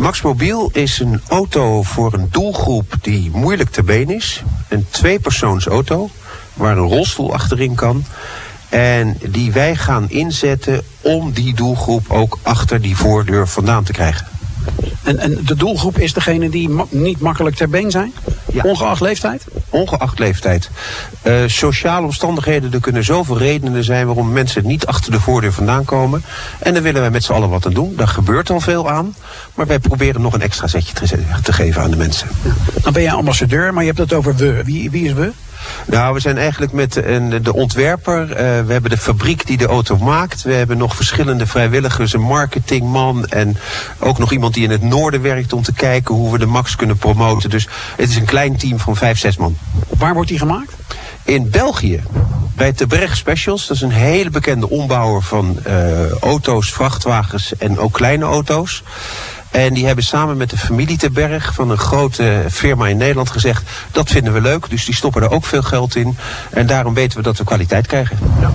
Maxmobiel is een auto voor een doelgroep die moeilijk te been is. Een tweepersoonsauto waar een rolstoel achterin kan. En die wij gaan inzetten om die doelgroep ook achter die voordeur vandaan te krijgen. En de doelgroep is degene die niet makkelijk ter been zijn? Ja. Ongeacht leeftijd? Ongeacht leeftijd. Sociale omstandigheden, er kunnen zoveel redenen zijn waarom mensen niet achter de voordeur vandaan komen. En daar willen wij met z'n allen wat aan doen. Daar gebeurt al veel aan. Maar wij proberen nog een extra zetje te geven aan de mensen. Ja. Dan ben jij ambassadeur, maar je hebt het over we. Wie is we? Nou, we zijn eigenlijk met de ontwerper. We hebben de fabriek die de auto maakt. We hebben nog verschillende vrijwilligers, een marketingman en ook nog iemand die in het noorden werkt om te kijken hoe we de Max kunnen promoten. Dus het is een klein team van 5-6 man. Waar wordt die gemaakt? In België. Bij Terberg Specials. Dat is een hele bekende ombouwer van auto's, vrachtwagens en ook kleine auto's. En die hebben samen met de familie Terberg van een grote firma in Nederland gezegd, dat vinden we leuk. Dus die stoppen er ook veel geld in. En daarom weten we dat we kwaliteit krijgen. Ja.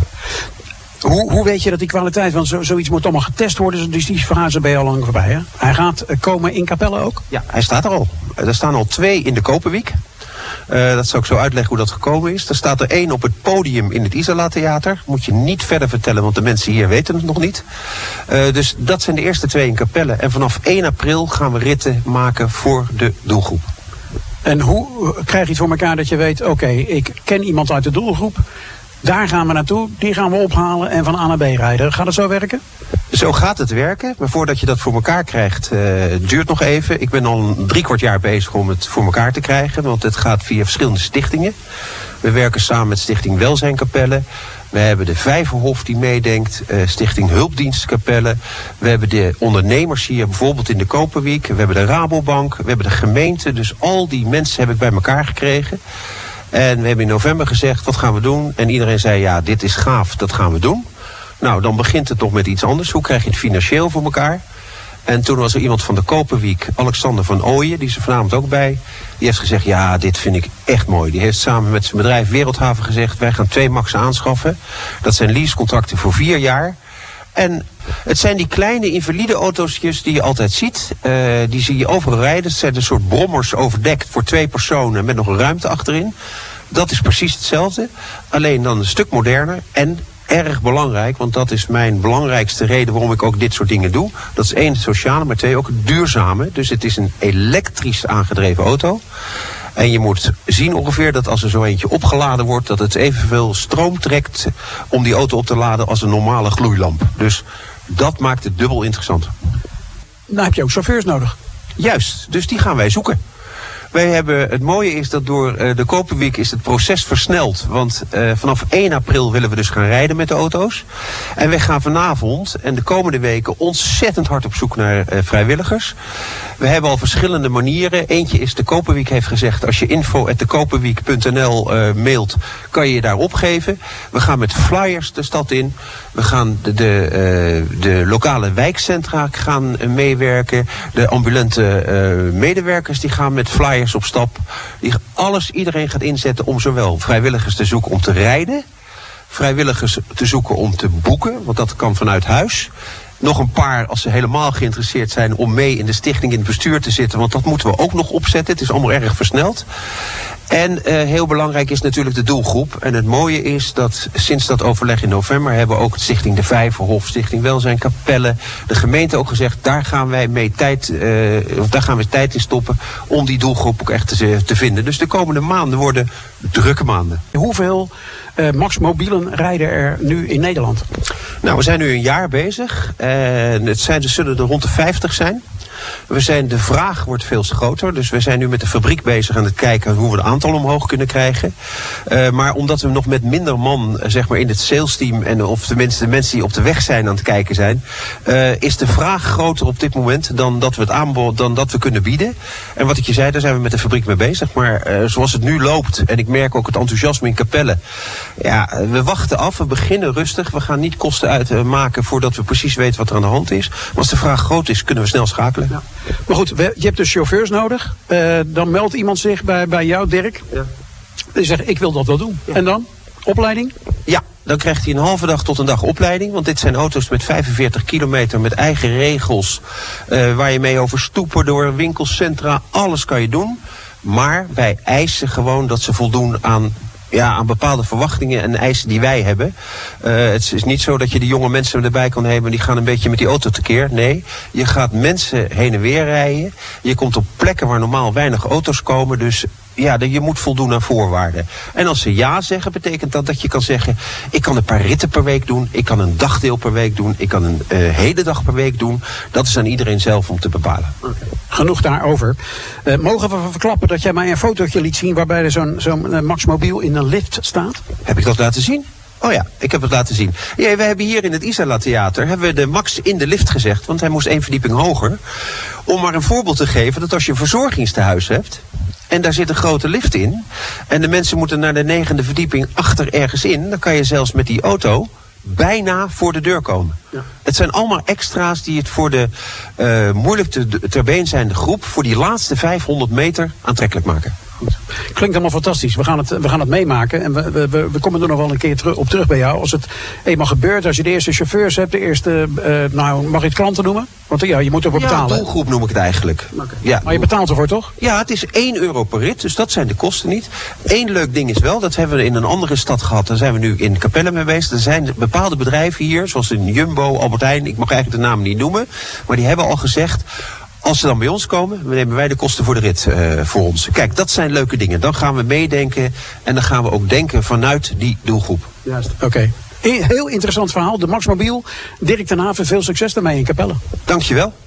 Hoe weet je dat die kwaliteit, want zoiets moet allemaal getest worden, dus die fase ben je al lang voorbij, hè? Hij gaat komen in Capelle ook? Ja, hij staat er al. Er staan al 2 in de Koperwiek. Dat zal ik zo uitleggen hoe dat gekomen is. Er staat er 1 op het podium in het Isola Theater. Moet je niet verder vertellen, want de mensen hier weten het nog niet. Dus dat zijn de eerste 2 in Capelle. En vanaf 1 april gaan we ritten maken voor de doelgroep. En hoe krijg je het voor elkaar dat je weet, oké, ik ken iemand uit de doelgroep. Daar gaan we naartoe, die gaan we ophalen en van A naar B rijden. Gaat het zo werken? Zo gaat het werken. Maar voordat je dat voor elkaar krijgt, duurt nog even. Ik ben al 3/4 jaar bezig om het voor elkaar te krijgen. Want het gaat via verschillende stichtingen. We werken samen met Stichting Welzijn Capelle. We hebben de Vijverhof die meedenkt. Stichting Hulpdienst Capelle. We hebben de ondernemers hier bijvoorbeeld in de Koperwiek. We hebben de Rabobank. We hebben de gemeente. Dus al die mensen heb ik bij elkaar gekregen. En we hebben in november gezegd, wat gaan we doen? En iedereen zei, ja, dit is gaaf, dat gaan we doen. Nou, dan begint het nog met iets anders. Hoe krijg je het financieel voor elkaar? En toen was er iemand van de Koperwiek, Alexander van Ooyen, die is er vanavond ook bij. Die heeft gezegd, ja, dit vind ik echt mooi. Die heeft samen met zijn bedrijf Wereldhaven gezegd, wij gaan 2 Max'en aanschaffen. Dat zijn leasecontracten voor 4 jaar. En het zijn die kleine invalide autootjes die je altijd ziet. Die zie je overal rijden. Het zijn een soort brommers overdekt voor 2 personen met nog een ruimte achterin. Dat is precies hetzelfde. Alleen dan een stuk moderner en erg belangrijk. Want dat is mijn belangrijkste reden waarom ik ook dit soort dingen doe. Dat is 1, het sociale, maar 2, ook het duurzame. Dus het is een elektrisch aangedreven auto. En je moet zien ongeveer dat als er zo eentje opgeladen wordt, dat het evenveel stroom trekt om die auto op te laden als een normale gloeilamp. Dus dat maakt het dubbel interessant. Dan heb je ook chauffeurs nodig. Juist, dus die gaan wij zoeken. Wij hebben, het mooie is dat door de Koperwiek is het proces versneld. Want vanaf 1 april willen we dus gaan rijden met de auto's. En wij gaan vanavond en de komende weken ontzettend hard op zoek naar vrijwilligers. We hebben al verschillende manieren. Eentje is, de Koperwiek heeft gezegd, als je info@dekoperwiek.nl mailt, kan je je daar opgeven. We gaan met flyers de stad in. We gaan de lokale wijkcentra gaan meewerken. De ambulante medewerkers die gaan met flyers op stap. Iedereen gaat inzetten om zowel vrijwilligers te zoeken om te rijden, vrijwilligers te zoeken om te boeken, want dat kan vanuit huis. Nog een paar, als ze helemaal geïnteresseerd zijn, om mee in de stichting in het bestuur te zitten, want dat moeten we ook nog opzetten. Het is allemaal erg versneld. En heel belangrijk is natuurlijk de doelgroep. En het mooie is dat sinds dat overleg in november hebben ook Stichting de Vijverhof, Stichting Welzijn Capelle, de gemeente ook gezegd, daar gaan wij tijd in stoppen om die doelgroep ook echt te vinden. Dus de komende maanden worden drukke maanden. Hoeveel Maxmobielen rijden er nu in Nederland? Nou, we zijn nu een jaar bezig. En er zullen er rond de 50 zijn. De vraag wordt veel groter. Dus we zijn nu met de fabriek bezig aan het kijken hoe we het aantal omhoog kunnen krijgen. Maar omdat we nog met minder man zeg maar in het salesteam en of tenminste de mensen die op de weg zijn aan het kijken zijn, is de vraag groter op dit moment dan dat we het aanbod, dan dat we kunnen bieden. En wat ik je zei, daar zijn we met de fabriek mee bezig. Maar zoals het nu loopt, en ik merk ook het enthousiasme in Capelle. Ja, we wachten af, we beginnen rustig. We gaan niet kosten uitmaken voordat we precies weten wat er aan de hand is. Maar als de vraag groot is, kunnen we snel schakelen. Ja. Maar goed, je hebt dus chauffeurs nodig. Dan meldt iemand zich bij jou, Dirk. Ja. Die zegt, ik wil dat wel doen. Ja. En dan? Opleiding? Ja, dan krijgt hij een halve dag tot een dag opleiding. Want dit zijn auto's met 45 kilometer met eigen regels. Waar je mee over stoepen, door winkelcentra, alles kan je doen. Maar wij eisen gewoon dat ze voldoen aan bepaalde verwachtingen en eisen die wij hebben. Het is niet zo dat je die jonge mensen erbij kan hebben en die gaan een beetje met die auto tekeer. Nee, je gaat mensen heen en weer rijden. Je komt op plekken waar normaal weinig auto's komen. Dus ja, je moet voldoen aan voorwaarden. En als ze ja zeggen, betekent dat je kan zeggen, ik kan een paar ritten per week doen. Ik kan een dagdeel per week doen. Ik kan een hele dag per week doen. Dat is aan iedereen zelf om te bepalen. Okay. Genoeg daarover. Mogen we verklappen dat jij mij een fotootje liet zien waarbij er zo'n Maxmobiel in een lift staat? Heb ik dat laten zien? Oh ja, ik heb het laten zien. Ja, we hebben hier in het Isala Theater hebben we de Max in de lift gezegd, want hij moest 1 verdieping hoger. Om maar een voorbeeld te geven dat als je een verzorgingstehuis hebt en daar zit een grote lift in en de mensen moeten naar de 9e verdieping achter ergens in, dan kan je zelfs met die auto bijna voor de deur komen. Ja. Het zijn allemaal extra's die het voor de moeilijk ter been zijnde groep voor die laatste 500 meter aantrekkelijk maken. Klinkt allemaal fantastisch. We gaan het meemaken. En we komen er nog wel een keer op terug bij jou. Als het eenmaal gebeurt, als je de eerste chauffeurs hebt, de eerste, mag je het klanten noemen? Want ja, je moet ervoor betalen. Ja, doelgroep noem ik het eigenlijk. Okay. Ja, maar je betaalt ervoor, toch? Ja, het is €1 per rit, dus dat zijn de kosten niet. Eén leuk ding is wel, dat hebben we in een andere stad gehad. Daar zijn we nu in Capelle mee bezig. Er zijn bepaalde bedrijven hier, zoals in Jumbo, Albert Heijn, ik mag eigenlijk de naam niet noemen. Maar die hebben al gezegd, als ze dan bij ons komen, nemen wij de kosten voor de rit voor ons. Kijk, dat zijn leuke dingen. Dan gaan we meedenken en dan gaan we ook denken vanuit die doelgroep. Juist, oké. Heel interessant verhaal, de Maxmobiel. Dirk ten Haven, veel succes daarmee in Capelle. Dankjewel.